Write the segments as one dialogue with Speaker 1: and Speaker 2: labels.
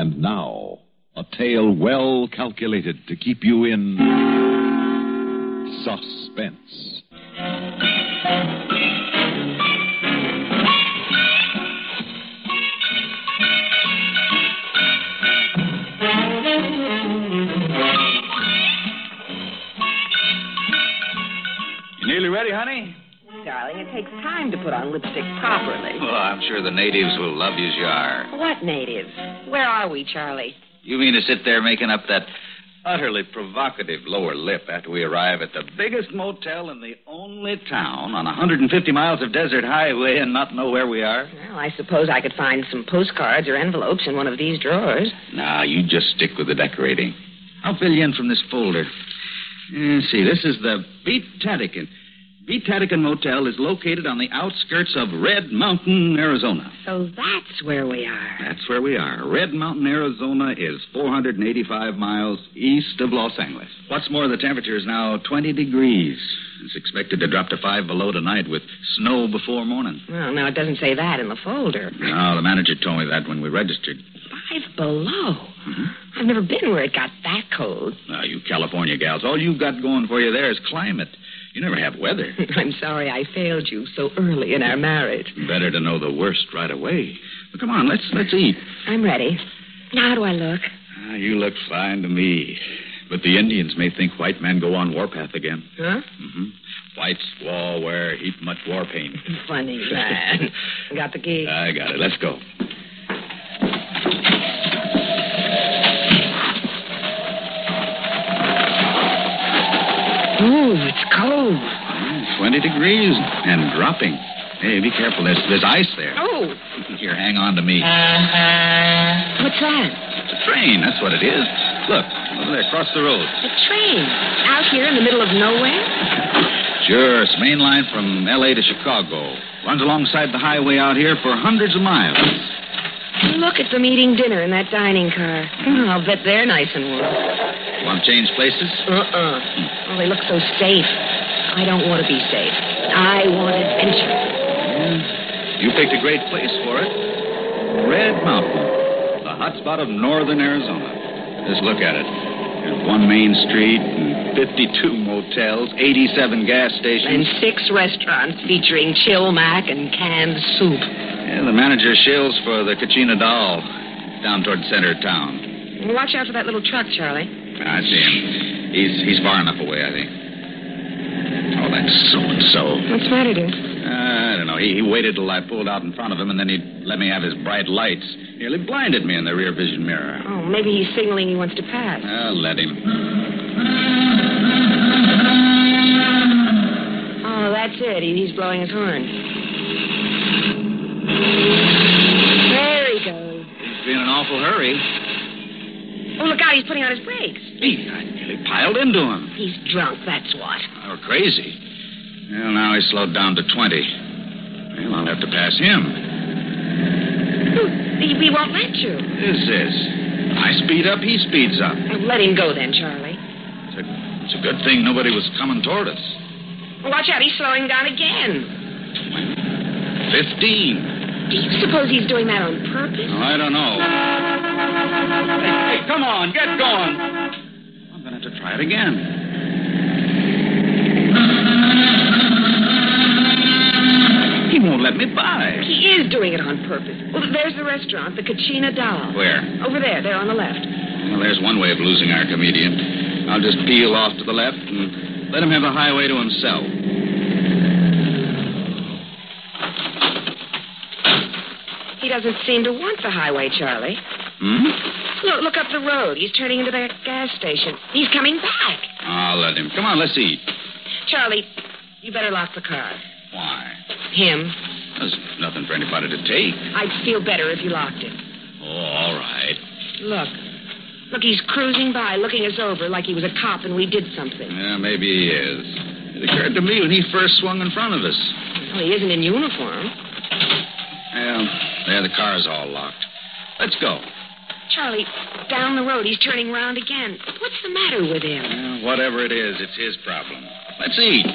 Speaker 1: And now, a tale well calculated to keep you in suspense.
Speaker 2: You nearly ready, honey?
Speaker 3: Darling, it takes time to put on lipstick properly.
Speaker 2: Well, I'm sure the natives will love you as you are.
Speaker 3: What natives? Where are we, Charlie?
Speaker 2: You mean to sit there making up that utterly provocative lower lip after we arrive at the biggest motel in the only town on 150 miles of desert highway and not know where we are?
Speaker 3: Well, I suppose I could find some postcards or envelopes in one of these drawers.
Speaker 2: Nah, you just stick with the decorating. I'll fill you in from this folder. See, this is the Beat Tatican. Beat Tatican Motel is located on the outskirts of Red Mountain, Arizona.
Speaker 3: So that's where we are.
Speaker 2: That's where we are. Red Mountain, Arizona is 485 miles east of Los Angeles. What's more, the temperature is now 20 degrees. It's expected to drop to 5 below tonight with snow before morning.
Speaker 3: Well, now, it doesn't say that in the folder.
Speaker 2: No, the manager told me that when we registered.
Speaker 3: 5 below? Mm-hmm. I've never been where it got that cold.
Speaker 2: Now, you California gals, all you've got going for you there is climate. You never have weather.
Speaker 3: I'm sorry I failed you so early in our marriage.
Speaker 2: Better to know the worst right away. Well, come on, let's eat.
Speaker 3: I'm ready. Now, how do I look?
Speaker 2: You look fine to me. But the Indians may think white men go on warpath again.
Speaker 3: Huh?
Speaker 2: Mm-hmm. White squaw wear heap much war paint.
Speaker 3: Funny man. Got the key?
Speaker 2: I got it. Let's go.
Speaker 3: Ooh, it's cold.
Speaker 2: 20 degrees and dropping. Hey, be careful. There's ice there.
Speaker 3: Oh.
Speaker 2: Here, hang on to me.
Speaker 3: What's that?
Speaker 2: It's a train. That's what it is. Look, over there, across the road.
Speaker 3: A train? Out here in the middle of nowhere?
Speaker 2: Sure. It's main line from L.A. to Chicago. Runs alongside the highway out here for hundreds of miles.
Speaker 3: Look at them eating dinner in that dining car. I'll bet they're nice and warm.
Speaker 2: Want to change places?
Speaker 3: Well, they look so safe. I don't want to be safe. I want adventure.
Speaker 2: Yeah. You picked a great place for it. Red Mountain, the hot spot of northern Arizona. Just look at it. There's one main street and 52 motels, 87 gas stations.
Speaker 3: And 6 restaurants featuring chill mac and canned soup.
Speaker 2: Yeah, the manager shills for the Kachina Doll down toward the center of town.
Speaker 3: Watch out for that little truck, Charlie.
Speaker 2: I see him. He's far enough away, I think. Oh, that's so-and-so.
Speaker 3: What's the matter, dear?
Speaker 2: I don't know. He waited till I pulled out in front of him, and then he let me have his bright lights. Nearly blinded me in the rear vision mirror.
Speaker 3: Oh, maybe he's signaling he wants to pass.
Speaker 2: Let him.
Speaker 3: Oh, that's it. He's blowing his horn. There he goes.
Speaker 2: He's in an awful hurry.
Speaker 3: Oh, look out, he's putting on his brakes.
Speaker 2: I nearly piled into him.
Speaker 3: He's drunk, that's what.
Speaker 2: Or crazy. Well, now he's slowed down to 20. Well, I'll have to pass him.
Speaker 3: He won't let you.
Speaker 2: Is this? I speed up, he speeds up.
Speaker 3: Well, let him go then, Charlie.
Speaker 2: It's a good thing nobody was coming toward us.
Speaker 3: Well, watch out, he's slowing down again.
Speaker 2: 15.
Speaker 3: Do you suppose he's doing that on purpose?
Speaker 2: Oh, I don't know. Hey, come on, get going. I'm going to have to try it again. He won't let me by.
Speaker 3: He is doing it on purpose. Well, there's the restaurant, the Kachina Doll.
Speaker 2: Where?
Speaker 3: Over there on the left.
Speaker 2: Well, there's one way of losing our comedian. I'll just peel off to the left and let him have the highway to himself.
Speaker 3: He doesn't seem to want the highway, Charlie. Look up the road. He's turning into that gas station. He's coming back.
Speaker 2: I'll let him. Come on, let's eat.
Speaker 3: Charlie, you better lock the car.
Speaker 2: Why?
Speaker 3: Him.
Speaker 2: There's nothing for anybody to take.
Speaker 3: I'd feel better if you locked it.
Speaker 2: Oh, all right.
Speaker 3: Look, he's cruising by, looking us over like he was a cop and we did something.
Speaker 2: Yeah, maybe he is. It occurred to me when he first swung in front of us.
Speaker 3: Well, he isn't in uniform.
Speaker 2: Well, there, the car's all locked. Let's go.
Speaker 3: Charlie, down the road, he's turning around again. What's the matter with him?
Speaker 2: Well, whatever it is, it's his problem. Let's eat.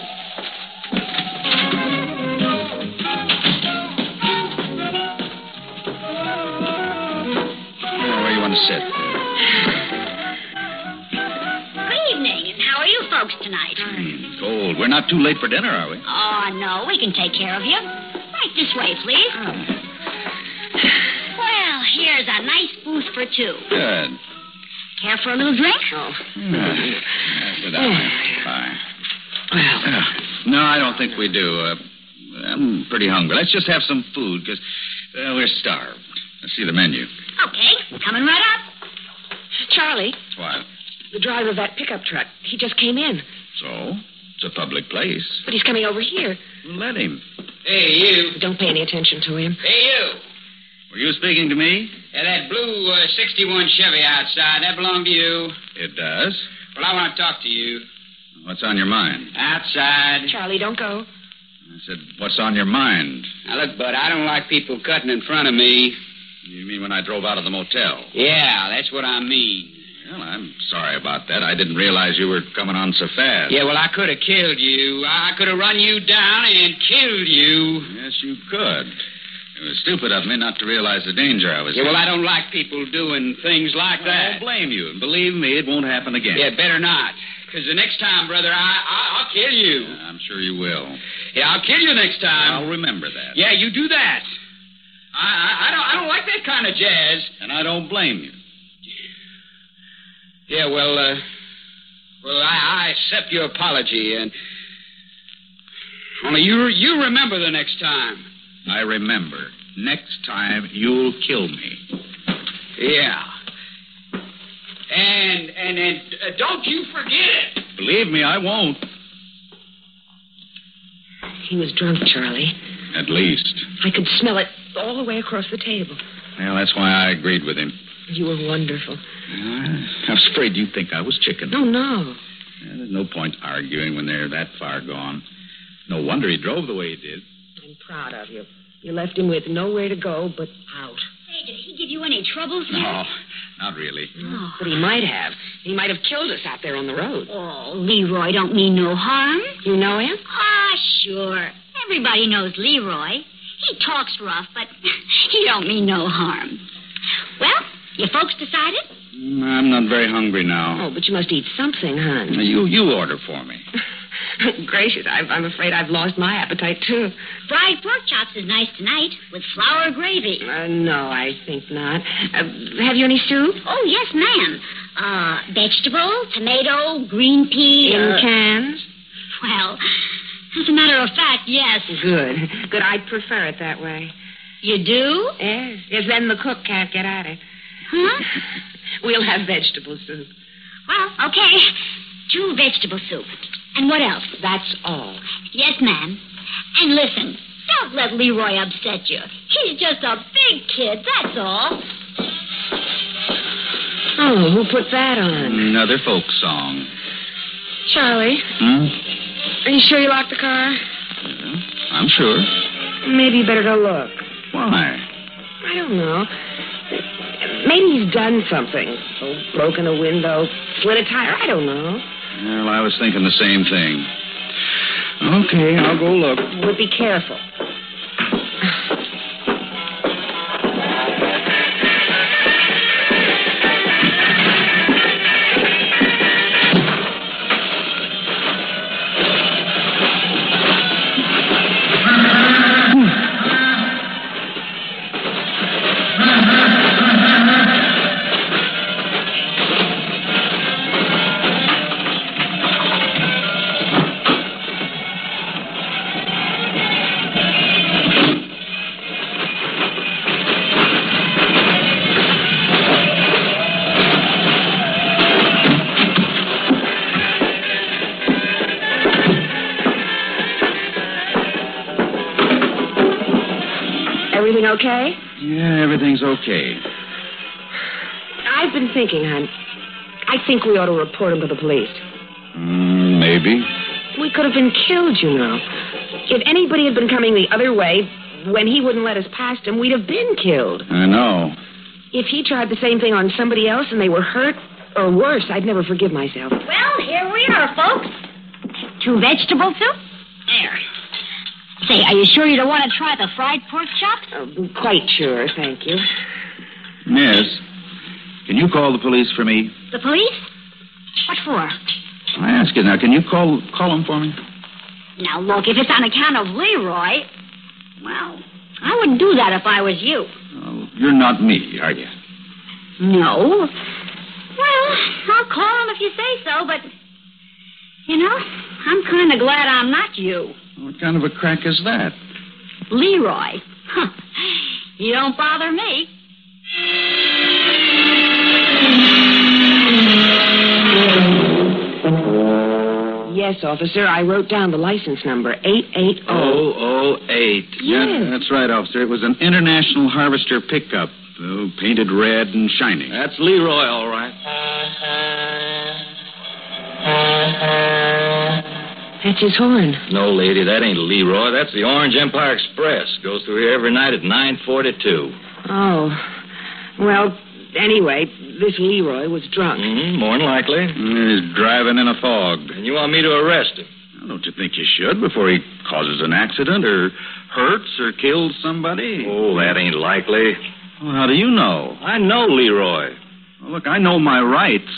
Speaker 2: down to sit.
Speaker 4: Good evening, and how are you folks tonight?
Speaker 2: Cold. We're not too late for dinner, are we?
Speaker 4: Oh, no, we can take care of you. Right this way, please. Well, here's a nice booth for two.
Speaker 2: Good.
Speaker 4: Care for a little drink?
Speaker 3: Oh.
Speaker 2: Sit down. Bye.
Speaker 3: Well,
Speaker 2: No, I don't think we do. I'm pretty hungry. Let's just have some food, because we're starved. Let's see the menu.
Speaker 4: Okay, coming right up.
Speaker 3: Charlie,
Speaker 2: What?
Speaker 3: the driver of that pickup truck, he just came in.
Speaker 2: So? It's a public place.
Speaker 3: But he's coming over here.
Speaker 2: Let him.
Speaker 5: Hey, you.
Speaker 3: Don't pay any attention to him.
Speaker 5: Hey, you.
Speaker 2: Were you speaking to me?
Speaker 5: Yeah, that blue 61 Chevy outside, that belong to you?
Speaker 2: It does.
Speaker 5: Well, I want to talk to you.
Speaker 2: What's on your mind?
Speaker 5: Outside.
Speaker 3: Charlie, don't go.
Speaker 2: I said, what's on your mind?
Speaker 5: Now, look, Bud, I don't like people cutting in front of me.
Speaker 2: You mean when I drove out of the motel?
Speaker 5: Yeah, that's what I mean.
Speaker 2: Well, I'm sorry about that. I didn't realize you were coming on so fast.
Speaker 5: Yeah, well, I could have killed you. I could have run you down and killed you.
Speaker 2: Yes, you could. It was stupid of me not to realize the danger I was
Speaker 5: Yeah,
Speaker 2: in.
Speaker 5: well, I don't like people doing things like
Speaker 2: I
Speaker 5: that.
Speaker 2: don't blame you. And believe me, it won't happen again.
Speaker 5: Yeah, better not. Because the next time, brother, I'll kill you.
Speaker 2: I'm sure you will.
Speaker 5: Yeah, I'll kill you next time.
Speaker 2: I'll remember that.
Speaker 5: Yeah, you do that. I don't like that kind of jazz.
Speaker 2: And I don't blame you.
Speaker 5: Yeah, well, I accept your apology, and only you remember the next time.
Speaker 2: I remember. Next time, you'll kill me.
Speaker 5: Yeah. And don't you forget it.
Speaker 2: Believe me, I won't.
Speaker 3: He was drunk, Charlie.
Speaker 2: At least.
Speaker 3: I could smell it all the way across the table.
Speaker 2: Well, that's why I agreed with him.
Speaker 3: You were wonderful.
Speaker 2: I was afraid you'd think I was chicken.
Speaker 3: Oh, no.
Speaker 2: There's no point arguing when they're that far gone. No wonder he drove the way he did.
Speaker 3: I'm proud of you. You left him with nowhere to go but out.
Speaker 4: Hey, did he give you any trouble, sir?
Speaker 2: No, not really.
Speaker 4: Oh.
Speaker 3: But he might have. He might have killed us out there on the road.
Speaker 4: Oh, Leroy don't mean no harm.
Speaker 3: You know him?
Speaker 4: Ah, sure. Everybody knows Leroy. He talks rough, but he don't mean no harm. Well, you folks decided?
Speaker 2: I'm not very hungry now.
Speaker 3: Oh, but you must eat something, hon.
Speaker 2: You order for me.
Speaker 3: Gracious, I'm afraid I've lost my appetite, too.
Speaker 4: Fried pork chops is nice tonight with flour gravy.
Speaker 3: No, I think not. Have you any soup?
Speaker 4: Oh, yes, ma'am. Vegetable, tomato, green pea.
Speaker 3: In cans?
Speaker 4: Well, as a matter of fact, yes.
Speaker 3: Good. I'd prefer it that way.
Speaker 4: You do?
Speaker 3: Yes. Yes, then the cook can't get at it.
Speaker 4: Huh?
Speaker 3: We'll have vegetable soup.
Speaker 4: Well, okay. 2 vegetable soup. And what else?
Speaker 3: That's all.
Speaker 4: Yes, ma'am. And listen, don't let Leroy upset you. He's just a big kid, that's all.
Speaker 3: Oh, who put that on?
Speaker 2: Another folk song.
Speaker 3: Charlie, are you sure you locked the car?
Speaker 2: Yeah, I'm sure.
Speaker 3: Maybe you better go look.
Speaker 2: Why?
Speaker 3: I don't know. Maybe he's done something. Oh, broken a window, slid a tire. I don't know.
Speaker 2: Well, I was thinking the same thing. Okay, I'll go look.
Speaker 3: But be careful. Everything okay?
Speaker 2: Yeah, everything's okay.
Speaker 3: I've been thinking, hon. I think we ought to report him to the police.
Speaker 2: Maybe.
Speaker 3: We could have been killed, you know. If anybody had been coming the other way, when he wouldn't let us past him, we'd have been killed.
Speaker 2: I know.
Speaker 3: If he tried the same thing on somebody else and they were hurt, or worse, I'd never forgive myself.
Speaker 4: Well, here we are, folks. 2 vegetable soup? There. Say, are you sure you don't want to try the fried pork chops?
Speaker 3: Quite sure, thank you.
Speaker 2: Yes. Can you call the police for me?
Speaker 4: The police? What for?
Speaker 2: I ask you now, can you call them for me?
Speaker 4: Now, look, if it's on account of Leroy, well, I wouldn't do that if I was you.
Speaker 2: Oh, you're not me, are you?
Speaker 4: No. Well, I'll call him if you say so, but, I'm kind of glad I'm not you.
Speaker 2: What kind of a crack is that?
Speaker 4: Leroy. You don't bother me.
Speaker 3: Yes, officer. I wrote down the license number, 88008.
Speaker 2: Yes. Yeah, that's right, officer. It was an International Harvester pickup, painted red and shining.
Speaker 6: That's Leroy, all right.
Speaker 3: That's his horn.
Speaker 6: No, lady, that ain't Leroy. That's the Orange Empire Express. Goes through here every night at 9:42.
Speaker 3: Oh. Well, anyway, this Leroy was drunk.
Speaker 6: More than likely.
Speaker 2: He's driving in a fog.
Speaker 6: And you want me to arrest him?
Speaker 2: Well, don't you think you should before he causes an accident or hurts or kills somebody?
Speaker 6: Oh, that ain't likely.
Speaker 2: Well, how do you know?
Speaker 6: I know Leroy.
Speaker 2: Well, look, I know my rights.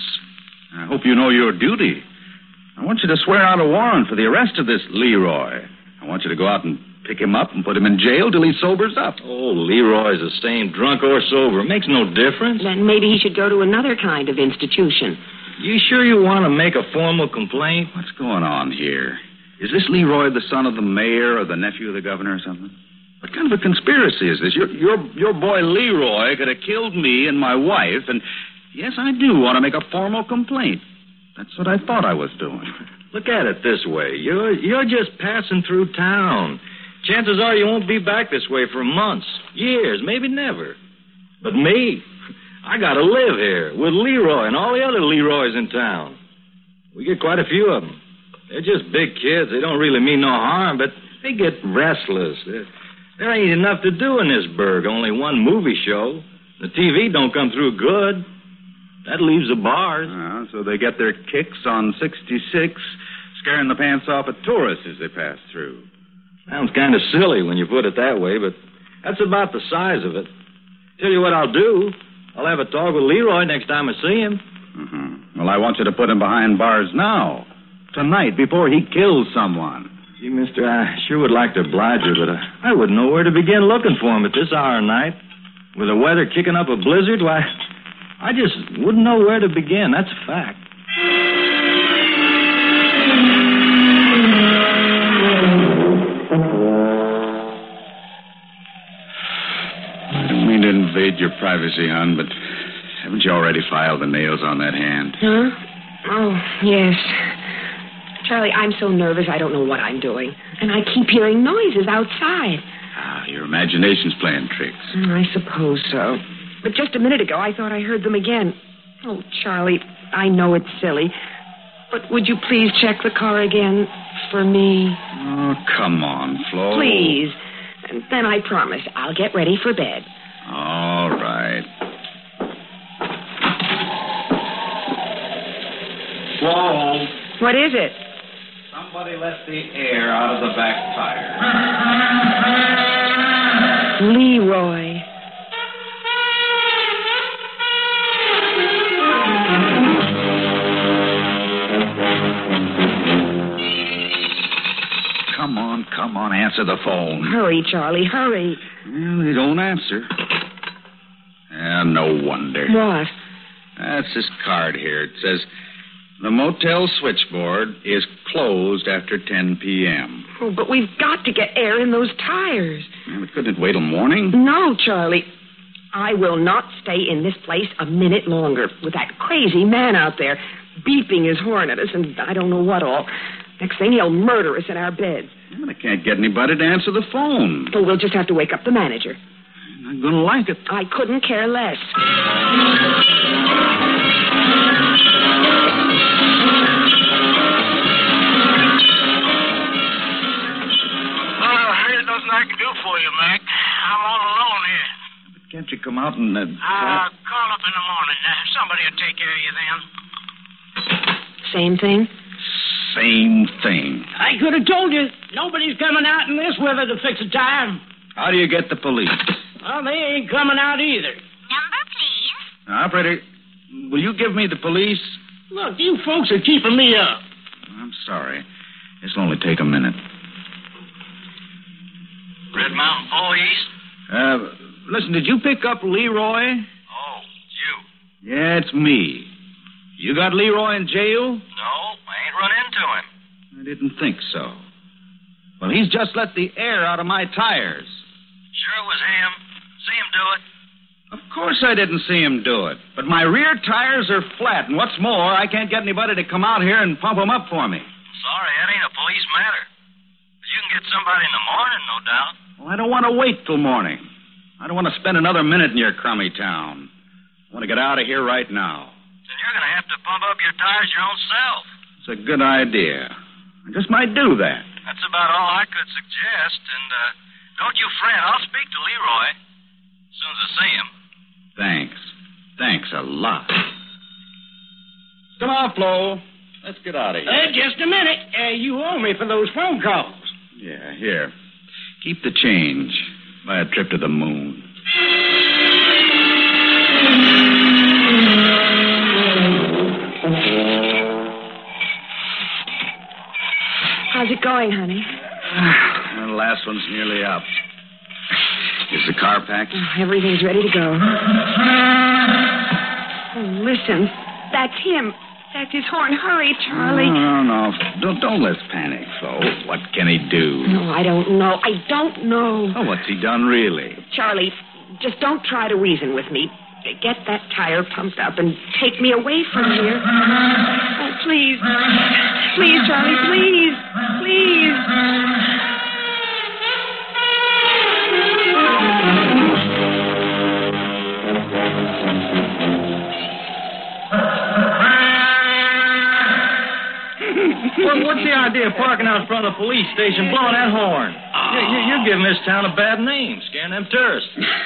Speaker 2: I hope you know your duty. I want you to swear out a warrant for the arrest of this Leroy. I want you to go out and pick him up and put him in jail till he sobers up.
Speaker 6: Oh, Leroy's the same, drunk or sober. Makes no difference.
Speaker 3: Then maybe he should go to another kind of institution.
Speaker 6: You sure you want to make a formal complaint?
Speaker 2: What's going on here? Is this Leroy the son of the mayor or the nephew of the governor or something? What kind of a conspiracy is this? Your boy Leroy could have killed me and my wife, and yes, I do want to make a formal complaint. That's what I thought I was doing.
Speaker 6: Look at it this way. You're just passing through town. Chances are you won't be back this way for months, years, maybe never. But me, I got to live here with Leroy and all the other Leroys in town. We get quite a few of them. They're just big kids. They don't really mean no harm, but they get restless. There ain't enough to do in this burg, only one movie show. The TV don't come through good. That leaves the bars.
Speaker 2: So they get their kicks on 66, scaring the pants off of tourists as they pass through.
Speaker 6: Sounds kind of silly when you put it that way, but that's about the size of it. Tell you what I'll do. I'll have a talk with Leroy next time I see him.
Speaker 2: Mm-hmm. Well, I want you to put him behind bars now. Tonight, before he kills someone.
Speaker 6: Gee, mister, I sure would like to oblige you, but I wouldn't know where to begin looking for him at this hour of night. With the weather kicking up a blizzard, why, I just wouldn't know where to begin. That's a fact.
Speaker 2: I don't mean to invade your privacy, hon, but haven't you already filed the nails on that hand?
Speaker 3: Huh? Oh, yes. Charlie, I'm so nervous I don't know what I'm doing. And I keep hearing noises outside.
Speaker 2: Your imagination's playing tricks.
Speaker 3: I suppose so. But just a minute ago, I thought I heard them again. Oh, Charlie, I know it's silly, but would you please check the car again for me?
Speaker 2: Oh, come on, Flo.
Speaker 3: Please. And then I promise I'll get ready for bed.
Speaker 2: All right. Flo.
Speaker 3: What is it?
Speaker 2: Somebody let the air out of the back tire.
Speaker 3: Leroy.
Speaker 2: Come on, answer the phone.
Speaker 3: Hurry, Charlie, hurry.
Speaker 2: Well, they don't answer. No wonder.
Speaker 3: What?
Speaker 2: That's this card here. It says, the motel switchboard is closed after 10 p.m.
Speaker 3: Oh, but we've got to get air in those tires.
Speaker 2: Well, couldn't it wait till morning?
Speaker 3: No, Charlie. I will not stay in this place a minute longer with that crazy man out there beeping his horn at us and I don't know what all. Next thing, he'll murder us in our beds.
Speaker 2: Well, I can't get anybody to answer the phone.
Speaker 3: Oh, we'll just have to wake up the manager.
Speaker 2: I'm not going to like it.
Speaker 3: I couldn't care less.
Speaker 7: There's nothing I can do for you, Mac. I'm all alone here.
Speaker 2: But can't you come out and...
Speaker 7: Call up in the morning. Somebody will take care of you then.
Speaker 3: Same thing?
Speaker 2: Same thing.
Speaker 8: I could have told you. Nobody's coming out in this weather to fix a tire.
Speaker 2: How do you get the police?
Speaker 8: Well, they ain't coming out either.
Speaker 4: Number, please.
Speaker 2: Operator, Will you give me the police?
Speaker 8: Look, you folks are keeping me up.
Speaker 2: I'm sorry. This'll only take a minute.
Speaker 6: Red Mountain Police?
Speaker 2: Listen, did you pick up Leroy?
Speaker 6: Oh, you.
Speaker 2: Yeah, it's me. You got Leroy in jail?
Speaker 6: No, I ain't run into him.
Speaker 2: I didn't think so. Well, he's just let the air out of my tires.
Speaker 6: Sure it was him. See him do it?
Speaker 2: Of course I didn't see him do it. But my rear tires are flat, and what's more, I can't get anybody to come out here and pump them up for me.
Speaker 6: Sorry, that ain't a police matter. But you can get somebody in the morning, no doubt.
Speaker 2: Well, I don't want to wait till morning. I don't want to spend another minute in your crummy town. I want to get out of here right now.
Speaker 6: Then you're going to have to pump up your tires your own self.
Speaker 2: It's a good idea. I just might do that.
Speaker 6: That's about all I could suggest. And don't you fret. I'll speak to Leroy as soon as I see him.
Speaker 2: Thanks. Thanks a lot. Come on, Flo. Let's get out of here.
Speaker 8: Just a minute. You owe me for those phone calls.
Speaker 2: Yeah, here. Keep the change. Buy a trip to the moon.
Speaker 3: How's it going, honey?
Speaker 2: Well, the last one's nearly up. Is the car packed?
Speaker 3: Oh, everything's ready to go. Oh, listen. That's him. That's his horn. Hurry, Charlie.
Speaker 2: No. Don't let's panic, Flo. What can he do?
Speaker 3: No, I don't know. I don't know.
Speaker 2: Oh, what's he done, really?
Speaker 3: Charlie, just don't try to reason with me. Get that tire pumped up and take me away from here. Oh, please. Please, Charlie, please. Please.
Speaker 6: What's the idea of parking out in front of the police station blowing that horn? You're giving this town a bad name, scaring them tourists.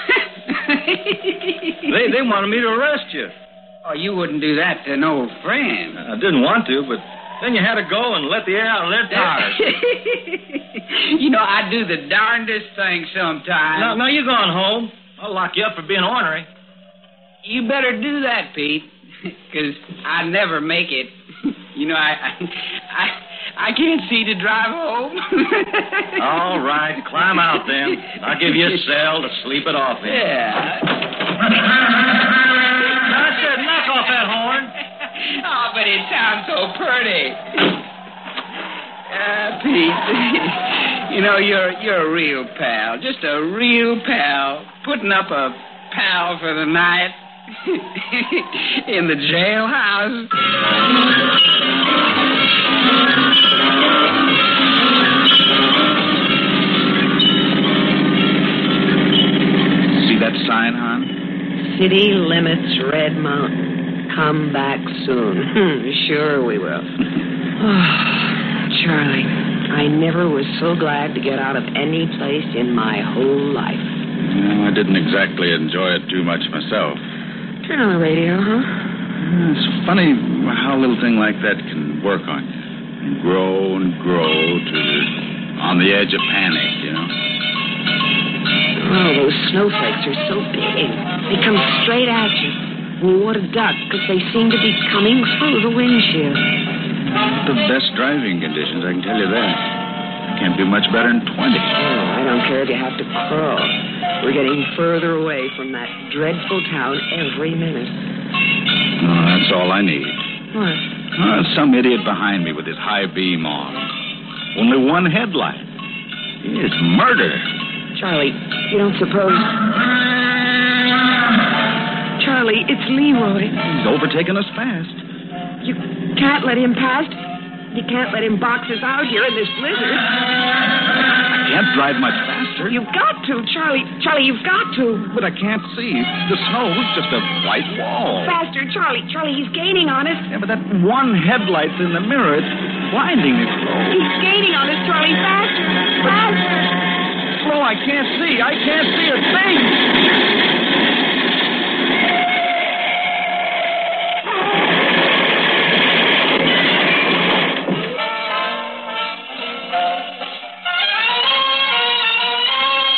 Speaker 6: They wanted me to arrest you.
Speaker 5: Oh, you wouldn't do that to an old friend.
Speaker 6: I didn't want to, but then you had to go and let the air out of their tires.
Speaker 5: You know, I do the darndest thing sometimes.
Speaker 6: No, you're going home. I'll lock you up for being ornery.
Speaker 5: You better do that, Pete, because I never make it. You know, I can't see to drive home.
Speaker 6: All right, climb out then. I'll give you a cell to sleep it off in.
Speaker 5: Yeah.
Speaker 6: I said knock off that horn.
Speaker 5: Oh, but it sounds so pretty. Pete, you know, you're a real pal. Just a real pal. Putting up a pal for the night in the jailhouse.
Speaker 2: See that sign, hon?
Speaker 3: City limits Red Mountain. Come back soon. Sure we will. Oh, Charlie, I never was so glad to get out of any place in my whole life.
Speaker 2: Well, I didn't exactly enjoy it too much myself.
Speaker 3: Turn on the radio, huh?
Speaker 2: It's funny how a little thing like that can work on you. And grow to on the edge of panic, you know.
Speaker 3: Oh, those snowflakes are so big. They come straight at you. And you want to duck because they seem to be coming through the windshield.
Speaker 2: The best driving conditions, I can tell you that. I can't do much better than 20.
Speaker 3: Oh, I don't care if you have to crawl. We're getting further away from that dreadful town every minute.
Speaker 2: No, that's all I need.
Speaker 3: What?
Speaker 2: Some idiot behind me with his high beam on. Only one headlight. It's murder.
Speaker 3: Charlie, you don't suppose... Charlie, it's Leroy.
Speaker 2: He's overtaken us fast.
Speaker 3: You can't let him past. You can't let him box us out here in this blizzard.
Speaker 2: I can't drive much faster.
Speaker 3: You've got to, Charlie. Charlie, you've got to.
Speaker 2: But I can't see. The snow's just a white wall.
Speaker 3: Faster, Charlie. Charlie, he's gaining on us.
Speaker 2: Yeah, but that one headlight's in the mirror. It's blinding me, Flo.
Speaker 3: He's gaining on us, Charlie. Faster. Faster.
Speaker 2: Flo, I can't see. I can't see a thing.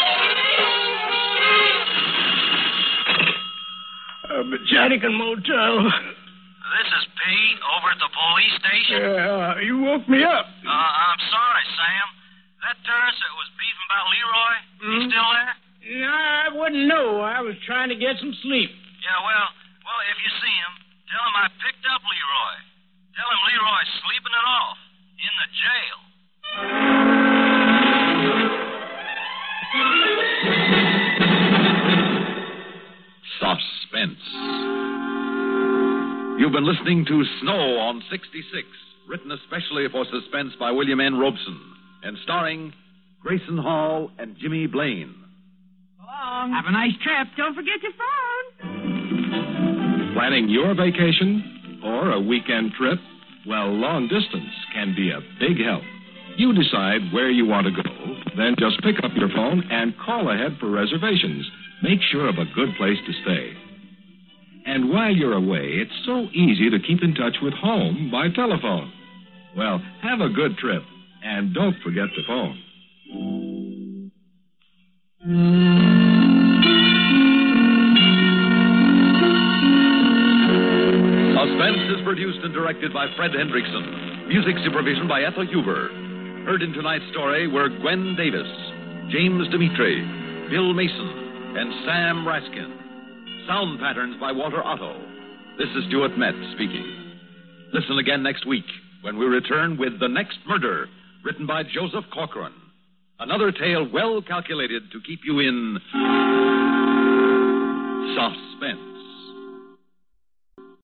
Speaker 8: Botanican Motel.
Speaker 7: This is Pete over at the police station.
Speaker 8: You woke me up.
Speaker 7: I'm sorry, Sam. That tourist that was beefing about Leroy, he still there?
Speaker 8: No, I wouldn't know. I was trying to get some sleep.
Speaker 7: Yeah, well, if you see him, tell him I picked up Leroy. Tell him Leroy's sleeping it off in the jail.
Speaker 1: Suspense. You've been listening to Snow on 66, written especially for Suspense by William N. Robeson, and starring Grayson Hall and Jimmy Blaine.
Speaker 8: Have a nice trip. Don't forget your phone.
Speaker 9: Planning your vacation or a weekend trip? Well, long distance can be a big help. You decide where you want to go, then just pick up your phone and call ahead for reservations. Make sure of a good place to stay. And while you're away, it's so easy to keep in touch with home by telephone. Well, have a good trip, and don't forget the phone.
Speaker 1: Suspense is produced and directed by Fred Hendrickson. Music supervision by Ethel Huber. Heard in tonight's story were Gwen Davis, James Dimitri, Bill Mason, and Sam Raskin. Sound patterns by Walter Otto. This is Stuart Metz speaking. Listen again next week when we return with The Next Murder, written by Joseph Corcoran. Another tale well calculated to keep you in suspense.